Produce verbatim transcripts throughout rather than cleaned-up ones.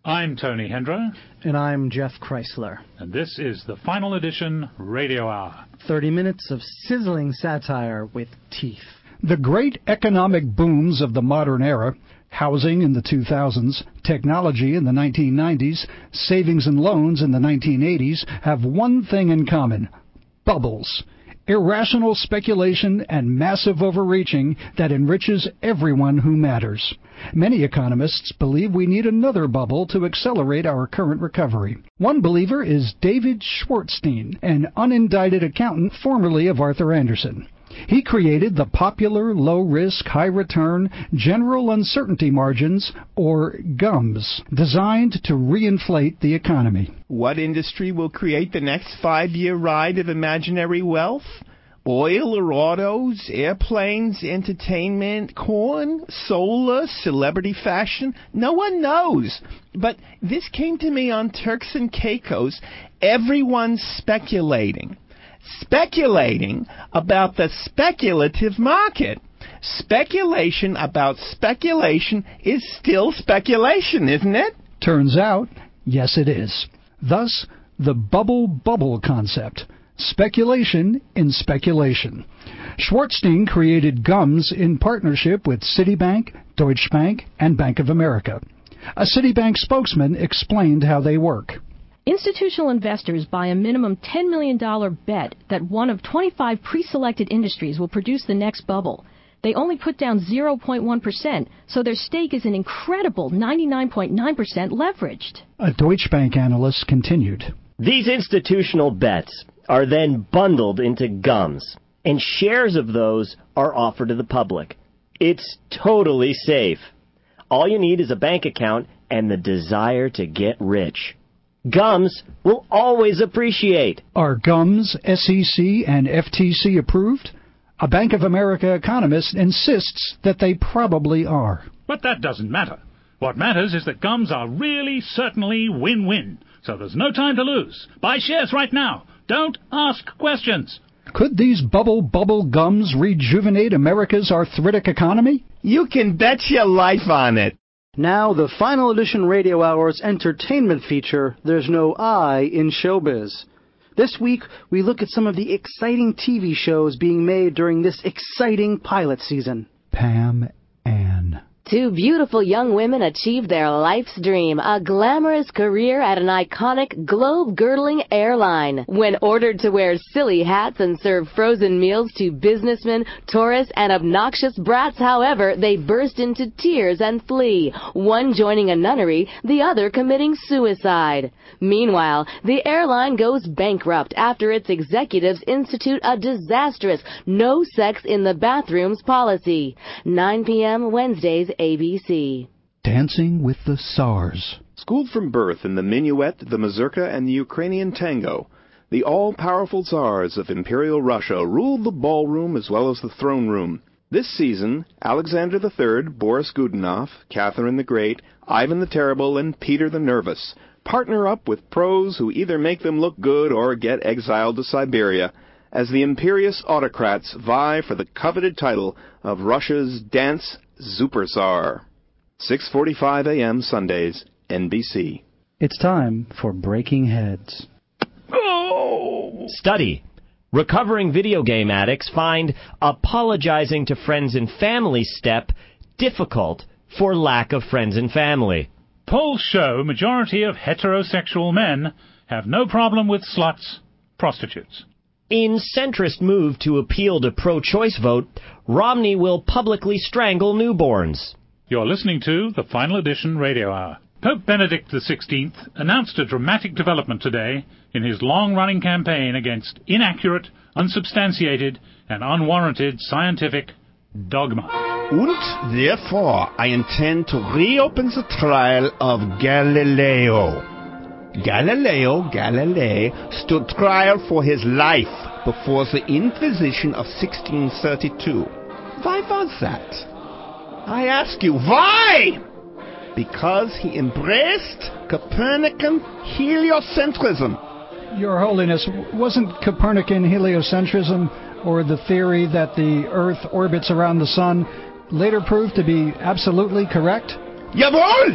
I'm Tony Hendra. And I'm Jeff Chrysler. And this is the Final Edition Radio Hour. thirty minutes of sizzling satire with teeth. The great economic booms of the modern era, housing in the two thousands, technology in the nineteen nineties, savings and loans in the nineteen eighties, have one thing in common: bubbles. Irrational speculation and massive overreaching that enriches everyone who matters. Many economists believe we need another bubble to accelerate our current recovery. One believer is David Schwartzstein, an unindicted accountant formerly of Arthur Andersen. He created the popular low-risk, high-return general uncertainty margins, or GUMS, designed to reinflate the economy. What industry will create the next five-year ride of imaginary wealth? Oil or autos, airplanes, entertainment, corn, solar, celebrity fashion? No one knows. But this came to me on Turks and Caicos. Everyone's speculating. Speculating about the speculative market. Speculation about speculation is still speculation, isn't it? Turns out, yes it is. Thus, the bubble-bubble concept. Speculation in speculation. Schwartzstein created GUMS in partnership with Citibank, Deutsche Bank, and Bank of America. A Citibank spokesman explained how they work. Institutional investors buy a minimum ten million dollars bet that one of twenty-five pre-selected industries will produce the next bubble. They only put down zero point one percent, so their stake is an incredible ninety-nine point nine percent leveraged. A Deutsche Bank analyst continued. These institutional bets are then bundled into GUMS, and shares of those are offered to the public. It's totally safe. All you need is a bank account and the desire to get rich. GUMS will always appreciate. Are GUMS S E C and F T C approved? A Bank of America economist insists that they probably are. But that doesn't matter. What matters is that GUMS are really, certainly win-win. So there's no time to lose. Buy shares right now. Don't ask questions. Could these bubble-bubble GUMS rejuvenate America's arthritic economy? You can bet your life on it. Now, the Final Edition Radio Hour's entertainment feature, There's No I in Showbiz. This week, we look at some of the exciting T V shows being made during this exciting pilot season. Pam Ann. Two beautiful young women achieved their life's dream, a glamorous career at an iconic globe-girdling airline. When ordered to wear silly hats and serve frozen meals to businessmen, tourists, and obnoxious brats, however, they burst into tears and flee, one joining a nunnery, the other committing suicide. Meanwhile, the airline goes bankrupt after its executives institute a disastrous no sex in the bathrooms policy. nine p.m. Wednesdays, A B C. Dancing with the Tsars. Schooled from birth in the minuet, the mazurka, and the Ukrainian tango, the all-powerful Tsars of Imperial Russia ruled the ballroom as well as the throne room. This season, Alexander the Third, Boris Godunov, Catherine the Great, Ivan the Terrible, and Peter the Nervous partner up with pros who either make them look good or get exiled to Siberia, as the imperious autocrats vie for the coveted title of Russia's dance Supertsar. six forty-five a.m. Sundays, N B C. It's time for Breaking Heads. Oh! Study. Recovering video game addicts find apologizing to friends and family step difficult for lack of friends and family. Polls show majority of heterosexual men have no problem with sluts, prostitutes. In centrist move to appeal to pro-choice vote, Romney will publicly strangle newborns. You're listening to the Final Edition Radio Hour. Pope Benedict the sixteenth announced a dramatic development today in his long-running campaign against inaccurate, unsubstantiated, and unwarranted scientific dogma. And therefore, I intend to reopen the trial of Galileo. Galileo Galilei stood trial for his life before the Inquisition of sixteen thirty-two. Why was that? I ask you, why? Because he embraced Copernican heliocentrism. Your Holiness, wasn't Copernican heliocentrism, or the theory that the Earth orbits around the Sun, later proved to be absolutely correct? Jawohl!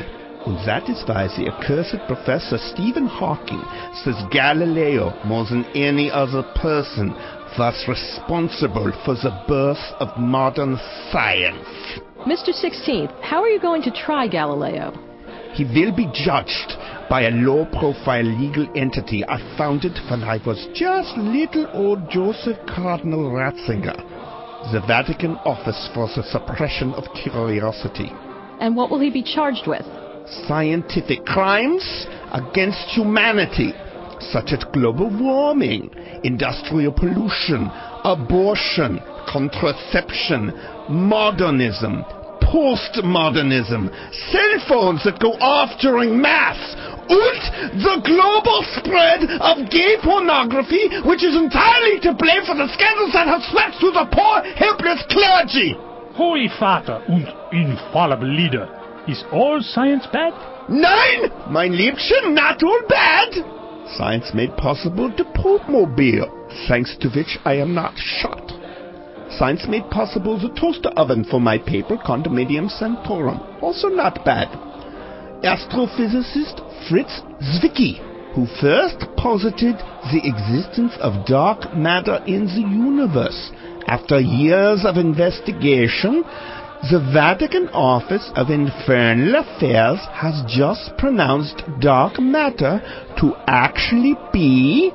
And that is why the accursed Professor Stephen Hawking says Galileo, more than any other person, was responsible for the birth of modern science. Mister sixteenth, how are you going to try Galileo? He will be judged by a low-profile legal entity I founded when I was just little old Joseph Cardinal Ratzinger, the Vatican Office for the Suppression of Curiosity. And what will he be charged with? Scientific crimes against humanity, such as global warming, industrial pollution, abortion, contraception, modernism, postmodernism, cell phones that go off during Mass, and the global spread of gay pornography, which is entirely to blame for the scandals that have swept through the poor, helpless clergy. Holy Vater und infallible leader, is all science bad? Nein, mein Liebchen, not all bad. Science made possible the Popemobile, thanks to which I am not shot. Science made possible the toaster oven for my paper condominium Santorum, also not bad. Astrophysicist Fritz Zwicky, who first posited the existence of dark matter in the universe. After years of investigation, the Vatican Office of Infernal Affairs has just pronounced dark matter to actually be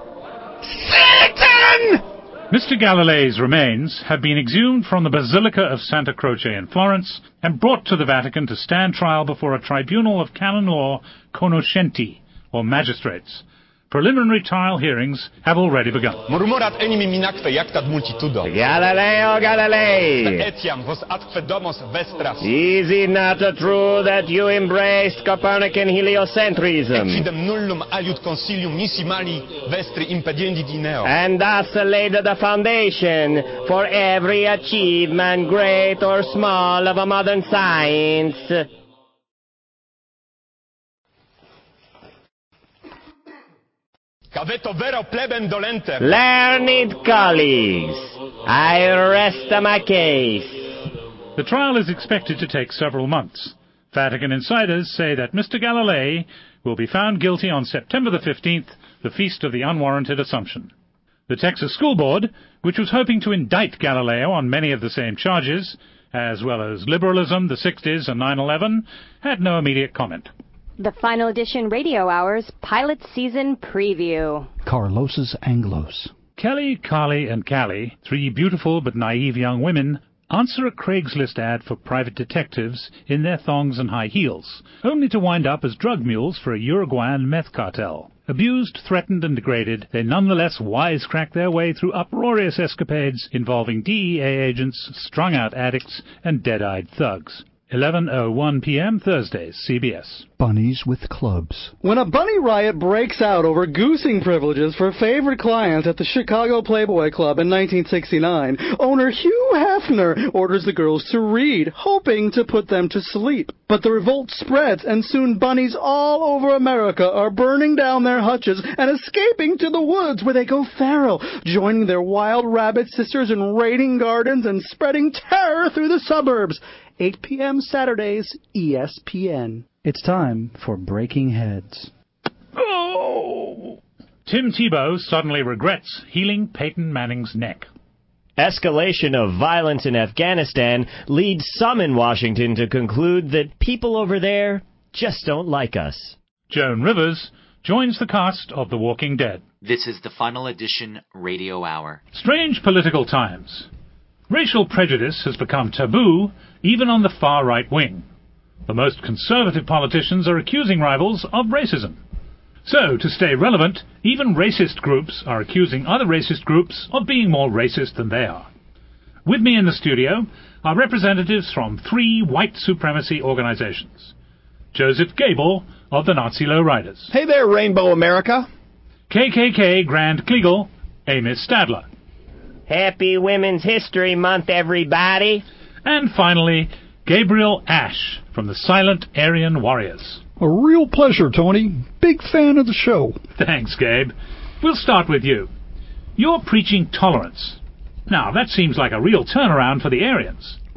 Satan! Mister Galileo's remains have been exhumed from the Basilica of Santa Croce in Florence and brought to the Vatican to stand trial before a tribunal of canon law conoscenti, or magistrates. Preliminary trial hearings have already begun. Murmurat enim minacque jactat multitudo. Galileo Galilei! Etiam vos atque domos vestras. Is it not true that you embraced Copernican heliocentrism? Equidem nullum aliud consilium nisi mali vestri impediendi dineo. And thus laid the foundation for every achievement, great or small, of a modern science. Caveto vero plebem dolentem. Learned colleagues, I rest my case. The trial is expected to take several months. Vatican insiders say that Mister Galilei will be found guilty on September the fifteenth, the feast of the unwarranted Assumption. The Texas School Board, which was hoping to indict Galileo on many of the same charges, as well as liberalism, the sixties, and nine eleven, had no immediate comment. The Final Edition Radio Hours Pilot Season Preview. Carlos's Anglos. Kelly, Carly, and Callie, three beautiful but naive young women, answer a Craigslist ad for private detectives in their thongs and high heels, only to wind up as drug mules for a Uruguayan meth cartel. Abused, threatened, and degraded, they nonetheless wisecrack their way through uproarious escapades involving D E A agents, strung-out addicts, and dead-eyed thugs. eleven oh one p.m. Thursdays, C B S. Bunnies with clubs. When a bunny riot breaks out over goosing privileges for favorite clients at the Chicago Playboy Club in nineteen sixty-nine, owner Hugh Hefner orders the girls to read, hoping to put them to sleep. But the revolt spreads, and soon bunnies all over America are burning down their hutches and escaping to the woods, where they go feral, joining their wild rabbit sisters in raiding gardens and spreading terror through the suburbs. eight p.m. Saturdays, E S P N. It's time for Breaking Heads. Oh! Tim Tebow suddenly regrets healing Peyton Manning's neck. Escalation of violence in Afghanistan leads some in Washington to conclude that people over there just don't like us. Joan Rivers joins the cast of The Walking Dead. This is the Final Edition Radio Hour. Strange political times. Racial prejudice has become taboo even on the far right wing. The most conservative politicians are accusing rivals of racism. So, to stay relevant, even racist groups are accusing other racist groups of being more racist than they are. With me in the studio are representatives from three white supremacy organizations. Joseph Gable of the Nazi Lowriders. Hey there, Rainbow America. K K K Grand Kliegel, Amos Stadler. Happy Women's History Month, everybody. And finally, Gabriel Ash from the Silent Aryan Warriors. A real pleasure, Tony. Big fan of the show. Thanks, Gabe. We'll start with you. You're preaching tolerance. Now, that seems like a real turnaround for the Aryans.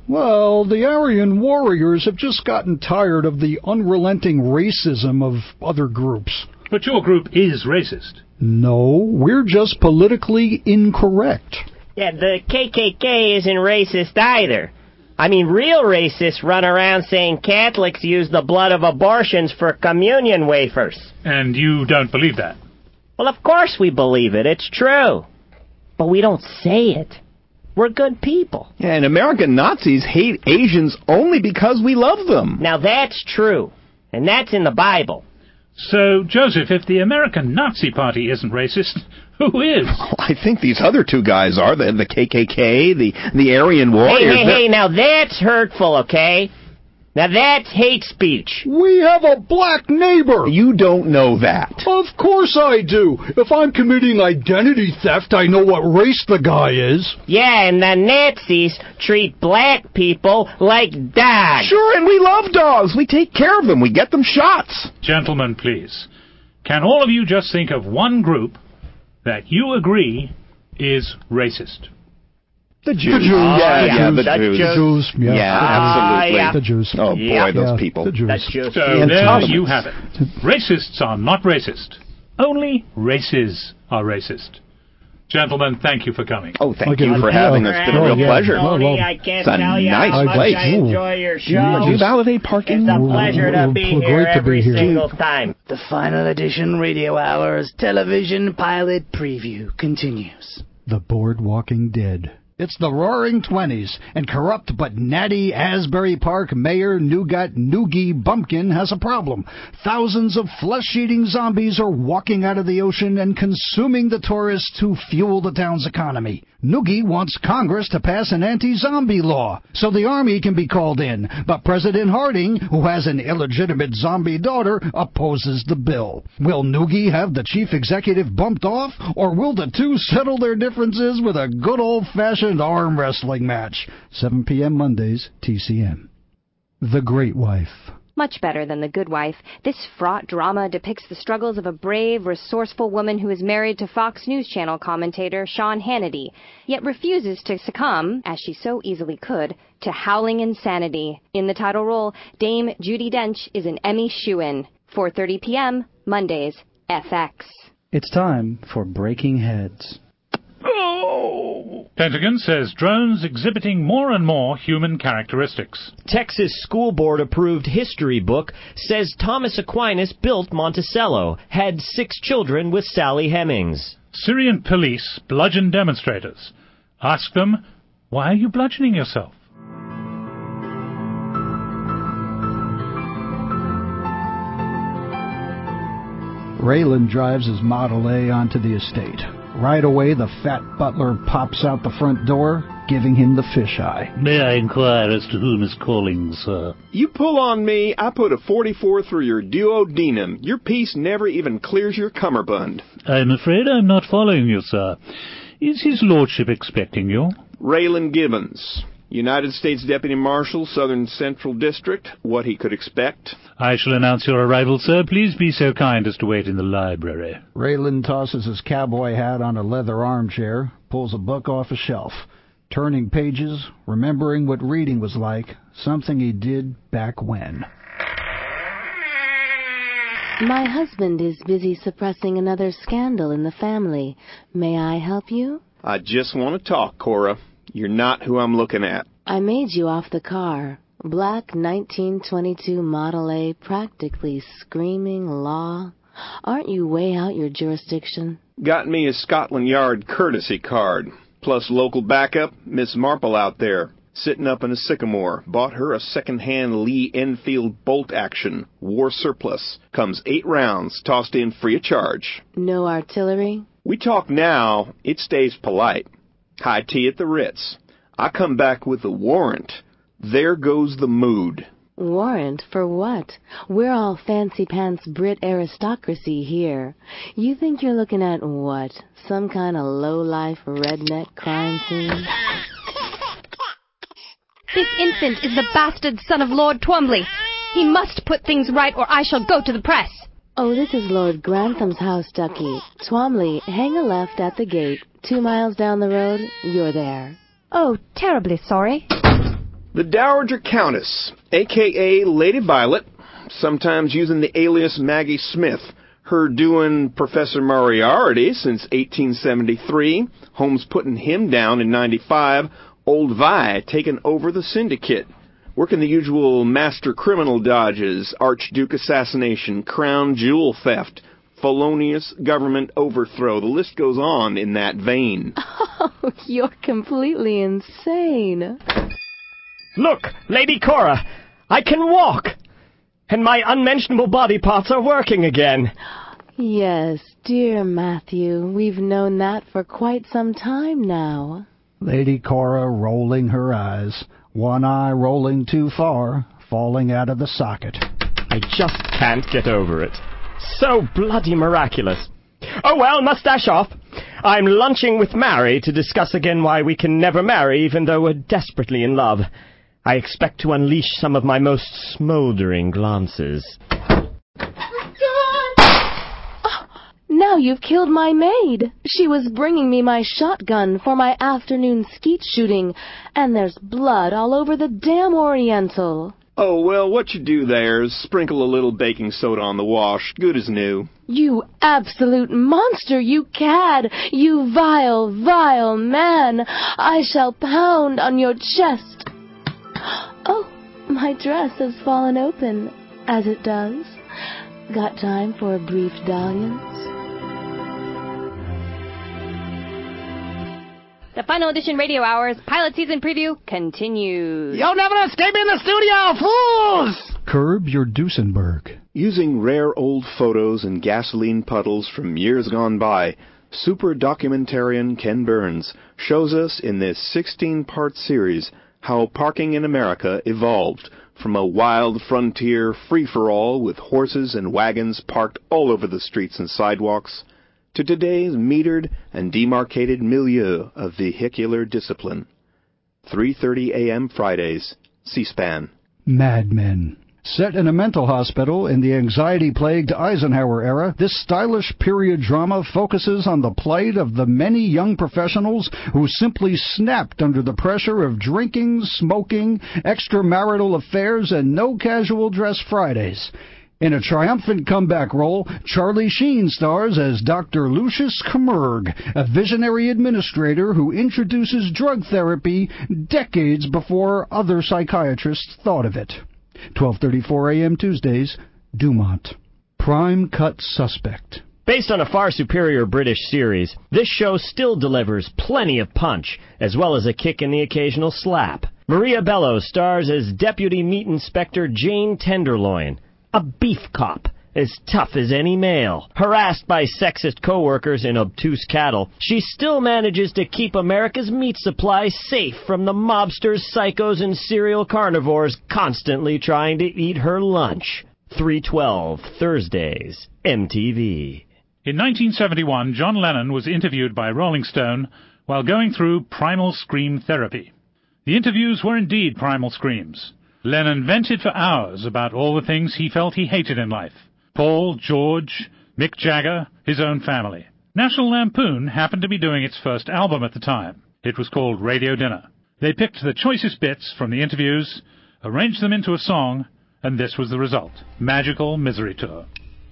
Well, the Aryan warriors have just gotten tired of the unrelenting racism of other groups. But your group is racist. No, we're just politically incorrect. Yeah, the K K K isn't racist either. I mean, real racists run around saying Catholics use the blood of abortions for communion wafers. And you don't believe that? Well, of course we believe it. It's true. But we don't say it. We're good people. Yeah, and American Nazis hate Asians only because we love them. Now, that's true. And that's in the Bible. So, Joseph, if the American Nazi Party isn't racist, who is? Well, I think these other two guys are, the, the K K K, the, the Aryan warriors. Hey, hey, hey, now that's hurtful, okay? Now that's hate speech. We have a black neighbor. You don't know that. Of course I do. If I'm committing identity theft, I know what race the guy is. Yeah, and the Nazis treat black people like dogs. Sure, and we love dogs. We take care of them. We get them shots. Gentlemen, please. Can all of you just think of one group that you agree is racist? The Jews. The Jews. Oh, yeah, yeah, yeah, the, the Jews. The Jews. Yeah, yeah the absolutely. Yeah. The Jews. Oh, boy, yeah. those yeah, people. The Jews. The Jews. So the there you have it. Racists are not racist. Only races are racist. Gentlemen, thank you for coming. Oh, thank okay, you for yeah. having us. It's been a oh, real yeah. pleasure. Tony, well, I can't it's a tell you nice how much place. I enjoy your show. Do you validate parking? It's a pleasure to be Well, here great to every be here. single time. The final edition Radio Hours television pilot preview continues. The Boardwalking Dead. It's the Roaring Twenties, and corrupt but natty Asbury Park Mayor Nougat Noogie Bumpkin has a problem. Thousands of flesh-eating zombies are walking out of the ocean and consuming the tourists who fuel the town's economy. Noogie wants Congress to pass an anti-zombie law so the army can be called in, but President Harding, who has an illegitimate zombie daughter, opposes the bill. Will Noogie have the chief executive bumped off, or will the two settle their differences with a good old-fashioned arm wrestling match? seven p.m. Mondays, T C M. The Great Wife. Much better than The Good Wife, this fraught drama depicts the struggles of a brave, resourceful woman who is married to Fox News Channel commentator Sean Hannity, yet refuses to succumb, as she so easily could, to howling insanity. In the title role, Dame Judi Dench is an Emmy shoo-in. four thirty p.m., Mondays, F X. It's time for Breaking Heads. Oh! Pentagon says drones exhibiting more and more human characteristics. Texas School Board approved history book says Thomas Aquinas built Monticello, had six children with Sally Hemings. Syrian police bludgeon demonstrators. Ask them, why are you bludgeoning yourself? Raylan drives his Model A onto the estate. Right away, the fat butler pops out the front door, giving him the fisheye. May I inquire as to whom is calling, sir? You pull on me, I put a forty-four through your duodenum. Your piece never even clears your cummerbund. I'm afraid I'm not following you, sir. Is his lordship expecting you? Raylan Gibbons, United States Deputy Marshal, Southern Central District. What he could expect. I shall announce your arrival, sir. Please be so kind as to wait in the library. Raylan tosses his cowboy hat on a leather armchair, pulls a book off a shelf. Turning pages, remembering what reading was like, something he did back when. My husband is busy suppressing another scandal in the family. May I help you? I just want to talk, Cora. You're not who I'm looking at. I made you off the car. Black nineteen twenty-two Model A, practically screaming law. Aren't you way out your jurisdiction? Got me a Scotland Yard courtesy card. Plus local backup, Miss Marple out there, sitting up in a Sycamore. Bought her a second-hand Lee Enfield bolt action. War surplus. Comes eight rounds, tossed in free of charge. No artillery? We talk now, it stays polite. High tea at the Ritz. I come back with a warrant. There goes the mood. Warrant for what? We're all fancy-pants Brit aristocracy here. You think you're looking at what? Some kind of low-life redneck crime scene? This infant is the bastard son of Lord Twombly. He must put things right or I shall go to the press. Oh, this is Lord Grantham's house, Ducky. Twombly, hang a left at the gate. Two miles down the road, you're there. Oh, terribly sorry. The Dowager Countess, a k a. Lady Violet, sometimes using the alias Maggie Smith, her doing Professor Moriarty since eighteen seventy-three, Holmes putting him down in ninety-five, Old Vi taking over the syndicate, working the usual master criminal dodges, Archduke assassination, crown jewel theft, felonious government overthrow. The list goes on in that vein. Oh, you're completely insane. Look, Lady Cora, I can walk! And my unmentionable body parts are working again. Yes, dear Matthew, we've known that for quite some time now. Lady Cora rolling her eyes, one eye rolling too far, falling out of the socket. I just can't get over it. So bloody miraculous. Oh well, mustache off. I'm lunching with Mary to discuss again why we can never marry even though we're desperately in love. I expect to unleash some of my most smoldering glances. Oh, now you've killed my maid. She was bringing me my shotgun for my afternoon skeet shooting, and there's blood all over the damn Oriental. Oh, well, what you do there is sprinkle a little baking soda on the wash, good as new. You absolute monster, you cad, you vile, vile man. I shall pound on your chest. Oh, my dress has fallen open, as it does. Got time for a brief dalliance? The Final Edition Radio Hour's pilot season preview continues. You'll never escape in the studio, fools! Curb your Duesenberg. Using rare old photos and gasoline puddles from years gone by, super documentarian Ken Burns shows us in this sixteen-part series how parking in America evolved from a wild frontier free-for-all with horses and wagons parked all over the streets and sidewalks to today's metered and demarcated milieu of vehicular discipline. three thirty a.m. Fridays, C-SPAN. Mad Men. Set in a mental hospital in the anxiety-plagued Eisenhower era, this stylish period drama focuses on the plight of the many young professionals who simply snapped under the pressure of drinking, smoking, extramarital affairs, and no casual dress Fridays. In a triumphant comeback role, Charlie Sheen stars as Doctor Lucius Camerg, a visionary administrator who introduces drug therapy decades before other psychiatrists thought of it. twelve thirty-four a.m. Tuesdays, Dumont. Prime Cut Suspect. Based on a far superior British series, this show still delivers plenty of punch, as well as a kick in the occasional slap. Maria Bello stars as Deputy Meat Inspector Jane Tenderloin, a beef cop, as tough as any male. Harassed by sexist co-workers and obtuse cattle, she still manages to keep America's meat supply safe from the mobsters, psychos, and serial carnivores constantly trying to eat her lunch. three twelve, Thursdays, M T V. In nineteen seventy-one, John Lennon was interviewed by Rolling Stone while going through primal scream therapy. The interviews were indeed primal screams. Lennon vented for hours about all the things he felt he hated in life. Paul, George, Mick Jagger, his own family. National Lampoon happened to be doing its first album at the time. It was called Radio Dinner. They picked the choicest bits from the interviews, arranged them into a song, and this was the result. Magical Misery Tour.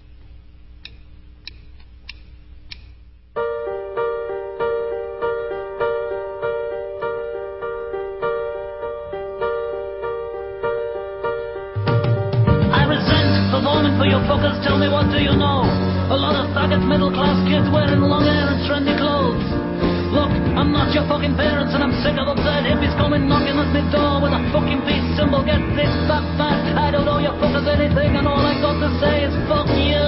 For your fuckers, tell me what do you know? A lot of faggots, middle-class kids wearing long hair and trendy clothes. Look, I'm not your fucking parents and I'm sick of upset hippies coming knocking at my door with a fucking peace symbol. Get this fat fat, I don't owe your fuckers anything and all I got to say is fuck you.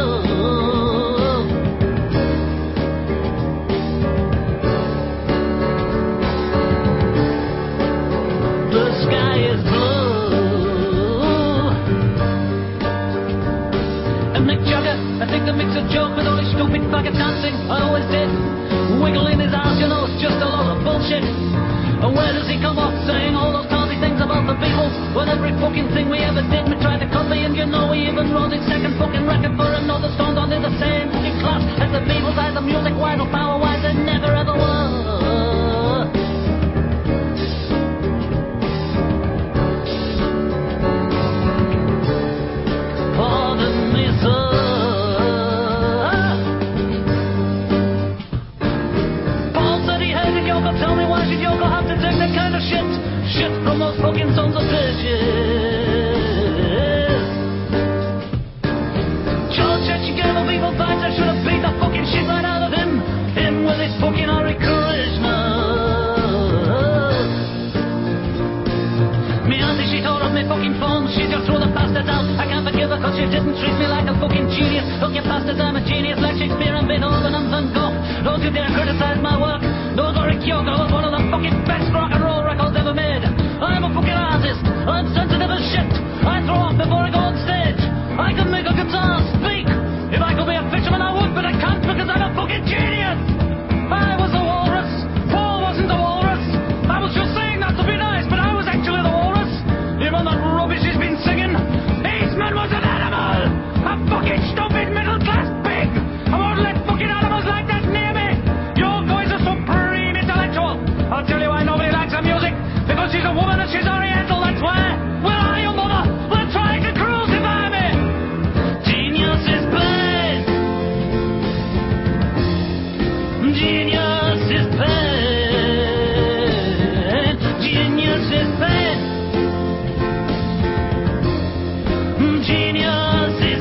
The sky is blue. Mick Jagger, I think that makes a joke with all his stupid faggot dancing. I always did. Wiggling his ass, you know, it's just a lot of bullshit. And where does he come up saying all those naughty things about the Beatles? When every fucking thing we ever did we tried to copy, and you know we even wrote his second fucking record for another Stone on in the same fucking class as the Beatles. Either music-wise or power-wise, they never ever were. you didn't treat me like a fucking genius. Look, you bastards, I'm a genius like Shakespeare and Beethoven and Van Gogh. Don't you dare criticize my work. No, Dory Kyogo was one of the fucking best rock and roll records ever made. I'm a fucking artist. I'm sensitive as shit. I throw up before I go on stage. I can make a guitar speak. If I could be a fisherman, I would, but I can't because I'm a fucking genius. I was a walrus. Paul wasn't a walrus. I was just saying that to be nice, but I was actually the walrus. Even that rubbish he's been singing. Eastman was an animal. A fucking stupid middle-class pig. I won't let fucking animals like that near me. Your voice is supreme intellectual. I'll tell you why nobody likes her music. Because she's a woman and she's oriental, that's why. Where are you, mother? They're trying to crucify me. Genius is pain. Genius is pain. Genius is pain. Genius is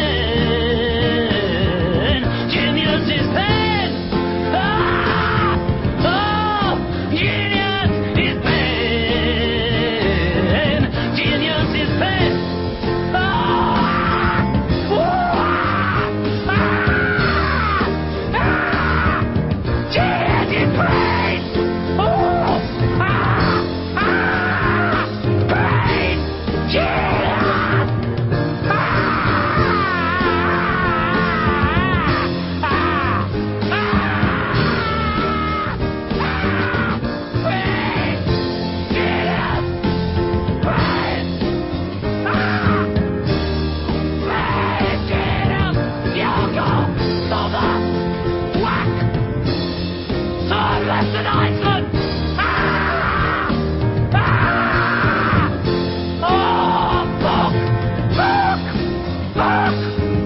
pain. Genius is pain. Ah! Oh! Genius is pain. Genius is pain. Ah! Whoa! Ah! Ah! Genius is pain. Oh! Ah! Ah! Pain. Genius. Listen, Iceland! Ah! Ah! Oh, fuck! Fuck! Fuck!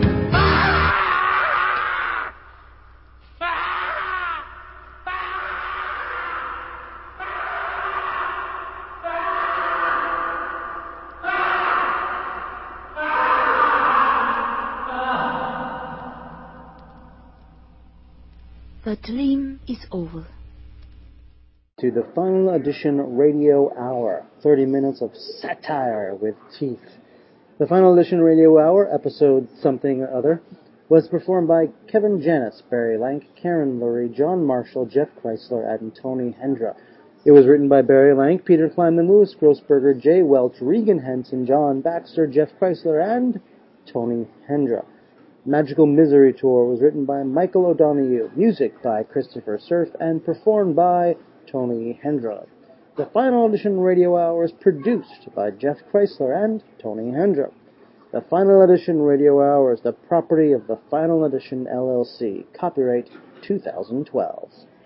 The dream is over. To the final edition radio hour, thirty minutes of satire with teeth. The final edition radio hour, episode something or other, was performed by Kevin Janis, Barry Lank, Karen Lurie, John Marshall, Jeff Chrysler, and Tony Hendra. It was written by Barry Lank, Peter Kleinman, Louis Grossberger, Jay Welch, Regan Henson, John Baxter, Jeff Chrysler, and Tony Hendra. Magical Misery Tour was written by Michael O'Donoghue, music by Christopher Surf, and performed by Tony Hendra. The final edition radio hour is produced by Jeff Chrysler and Tony Hendra. The final edition radio hour is the property of the Final Edition L L C. Copyright two thousand twelve.